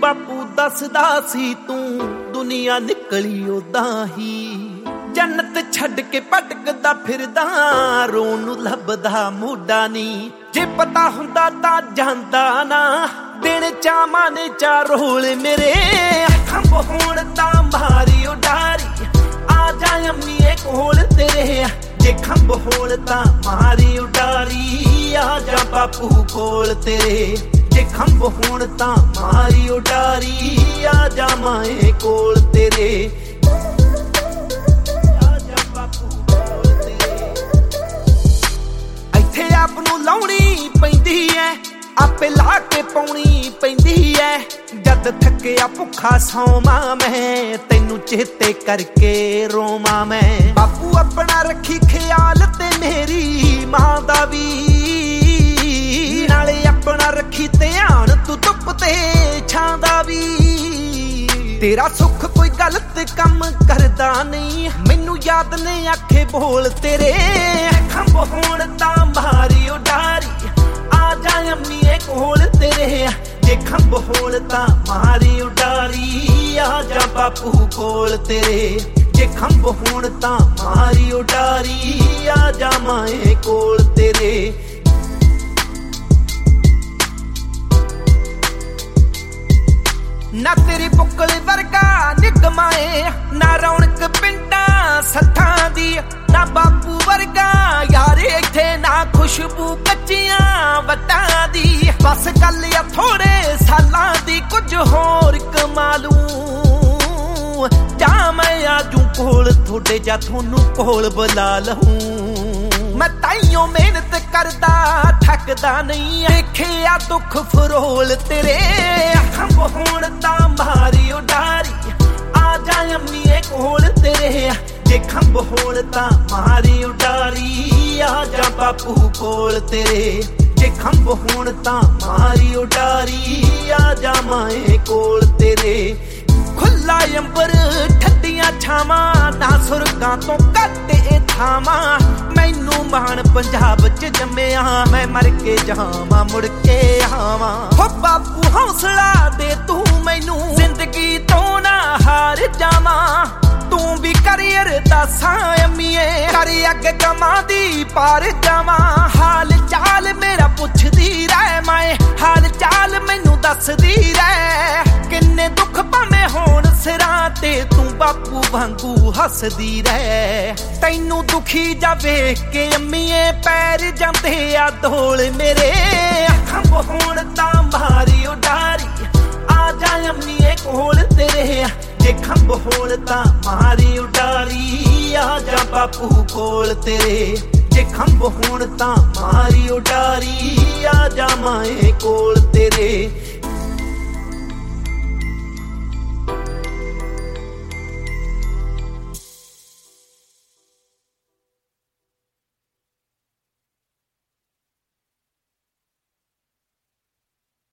ਬਾਪੂ ਦੱਸਦਾ ਸੀ ਤੂੰ ਦੁਨੀਆ ਨਿਕਲੀ ਉਦਾਂ ਹੀ ਜੰਨਤ ਛੱਡ ਕੇ ਭਟਕਦਾ ਫਿਰਦਾ ਰੋਣ ਨੂੰ ਲੱਭਦਾ ਮੋਢਾ ਨੀ ਜੇ ਪਤਾ ਹੁੰਦਾ ਤਾਂ ਜਾਂਦਾ ਨਾ ਦਿਨ ਚਾਵਾਂ ਨੇ ਚਾਰ ਰੋਲ ਮੇਰੇ ਖੰਭ ਹੋਣ ਤਾਂ ਮਾਰੀ ਉਡਾਰੀ ਆ ਜਾ ਅੰਮੀਏ ਕੋਲ ਤੇਰੇ ਜੇ ਖੰਭ ਹੋਣ ਤਾਂ ਮਾਰੀ ਉਡਾਰੀ ਆ ਜਾ ਬਾਪੂ ਕੋਲ ਤੇਰੇ ਜੇ ਖੰਭ ਹੋਣ ਤਾਂ ਮਾਰੀ ਉਡਾਰੀ ਆ ਜਾ ਮਾਏ ਕੋਲ ਤੇਰੇ ਆ ਜਾ ਬਾਪੂ ਕੋਲ ਤੇਰੇ ਇੱਥੇ ਆਪ ਨੂੰ ਲਾਉਣੀ ਪੈਂਦੀ ਐ ਆਪੇ ਲਾ ਕੇ ਪਾਉਣੀ ਪੈਂਦੀ ਐ ਜਦ ਥੱਕਿਆ ਭੁੱਖਾ ਸੌਵਾਂ ਮੈਂ ਤੈਨੂੰ ਚੇਤੇ ਕਰਕੇ ਰੋਵਾਂ ਮੈਂ ਬਾਪੂ ਆਪਣਾ ਰੱਖੀ ਖਿਆਲ ਤੇ ਮੇਰੀ ਮਾਂ ਦਾ ਵੀ ਨਾਲੇ ਆਪਣਾ ਰੱਖੀ ਧਿਆਨ ਤੂੰ ਧੁੱਪ ਤੇ ਛਾਂ ਦਾ ਵੀ ਤੇਰਾ ਸੁੱਖ ਕੋਈ ਗਲਤ ਕੰਮ ਕਰਦਾ ਨਹੀਂ ਮੈਨੂੰ ਯਾਦ ਨੇ ਆਖੇ ਬੋਲ ਤੇਰੇ ਖੰਭ ਹੋਣ ਤਾਂ ਮਾਰੀ ਉਡਾਰੀ ਆ ਜਾ ਅੰਮੀਏ ਕੋਲ ਤੇਰੇ ਜੇ ਖੰਭ ਹੋਣ ਤਾਂ ਮਾਰੀ ਉਡਾਰੀ ਆ ਜਾ ਬਾਪੂ ਕੋਲ ਤੇਰੇ ਜੇ ਖੰਭ ਹੋਣ ਤਾਂ ਮਾਰੀ ਉਡਾਰੀ ਆ ਜਾ ਮਾਏ ਕੋਲ ਤੇਰੇ ਨਾ ਤੇਰੀ ਬੁੱਕਲ ਵਰਗਾ ਨਿਗਮਾਏ ਨਾ ਰੌਣਕ ਪਿੰਡਾਂ ਸੱਥਾਂ ਦੀ ਨਾ ਬਾਪੂ ਵਰਗਾ ਯਾਰ ਇੱਥੇ ਨਾ ਖੁਸ਼ਬੂ ਕੱਚੀਆਂ ਵੱਟਾਂ ਦੀ ਬਸ ਗੱਲ ਆ ਥੋੜੇ ਸਾਲਾਂ ਦੀ ਕੁਝ ਹੋਰ ਕਮਾਲੂ ਜਾ ਮੈਂ ਆਜੂ ਕੋਲ ਥੋੜੇ ਜਾਂ ਤੁਹਾਨੂੰ ਕੋਲ ਬੁਲਾ ਲਹੂੰ ਮੈਂ ਤਾਈਓ ਮਿਹਨਤ ਕਰਦਾ ਥੱਕਦਾ ਨਹੀਂ ਦੇਖਿਆ ਦੁੱਖ ਫਰੋਲ ਤੇਰੇ ਖੰਭ ਹੋਣ ਤਾਂ ਮਾਰੀ ਉਡਾਰੀ ਆ ਜਾ ਅੰਮੀਏ ਕੋਲ ਤੇਰੇ ਜੇ ਖੰਭ ਹੋਣ ਤਾਂ ਮਾਰੀ ਉਡਾਰੀ ਆ ਜਾ ਬਾਪੂ ਕੋਲ ਤੇਰੇ ਜੇ ਖੰਭ ਹੋਣ ਤਾਂ ਮਾਰੀ ਉਡਾਰੀ ਆ ਜਾ ਮਾਏ ਕੋਲ ਤੇਰੇ ਖੁੱਲਾ ਅੰਬਰ ਠੱਡੀਆਂ ਛਾਵਾਂ ਨਾ ਸੁਰਗਾਂ ਤੋਂ ਘੱਟ ਇਹ ਥਾਵਾਂ ਮੈਨੂੰ ਮਾਣ ਪੰਜਾਬ ਚ ਜੰਮਿਆ ਮੈਂ ਮਰ ਕੇ ਜਾਵਾਂ ਮੁੜ ਕੇ ਆਵਾਂ ਹੋ ਬਾਪੂ ਹੌਸਲਾ ਦੇ ਤੂੰ ਮੈਨੂੰ ਜ਼ਿੰਦਗੀ ਤੋਂ ਨਾ ਹਾਰ ਜਾਵਾਂ ਤੂੰ ਵੀ ਕਰੀਅਰ ਦੱਸਾਂ ਅੰਮੀਏ ਕਰ ਅੱਗੇ ਕਮਾਂ ਦੀ ਪਾਰ ਜਾਵਾਂ ਹਾਲ ਚਾਲ ਮੇਰਾ ਪੁੱਛਦੀ ਰਹਿ ਮੈਂ ਹਾਲ ਚਾਲ ਮੈਨੂੰ ਦੱਸਦੀ ਰਹਿ ਕਿੰਨੇ ਦੁੱਖ ਭਾਵੇਂ ਹੋਣ ਸਿਰਾਂ ਤੇ ਤੂੰ ਬਾਪੂ ਵਾਂਗੂ ਹੱਸਦੀ ਰਹਿ ਤੈਨੂੰ ਦੁਖੀ ਜਾ ਵੇਖ ਕੇ ਅੰਮੀਏ ਪੈਰ ਜਾਂਦੇ ਆ ਢੋਲ ਮੇਰੇ ਖੰਭ ਹੋਣ ਤਾਂ ਮਾਰੀ ਉਡਾਰੀ ਆ ਜਾ ਅੰਮੀਏ ਕੋਲ ਤੇਰੇ ਜੇ ਖੰਭ ਹੋਣ ਤਾਂ ਮਾਰੀ ਉਡਾਰੀ ਆ ਜਾ ਬਾਪੂ ਕੋਲ ਤੇਰੇ ਜੇ ਖੰਭ ਹੋਣ ਤਾਂ ਮਾਰੀ ਉਡਾਰੀ ਆ ਜਾ ਮਾਏ ਕੋਲ ਤੇਰੇ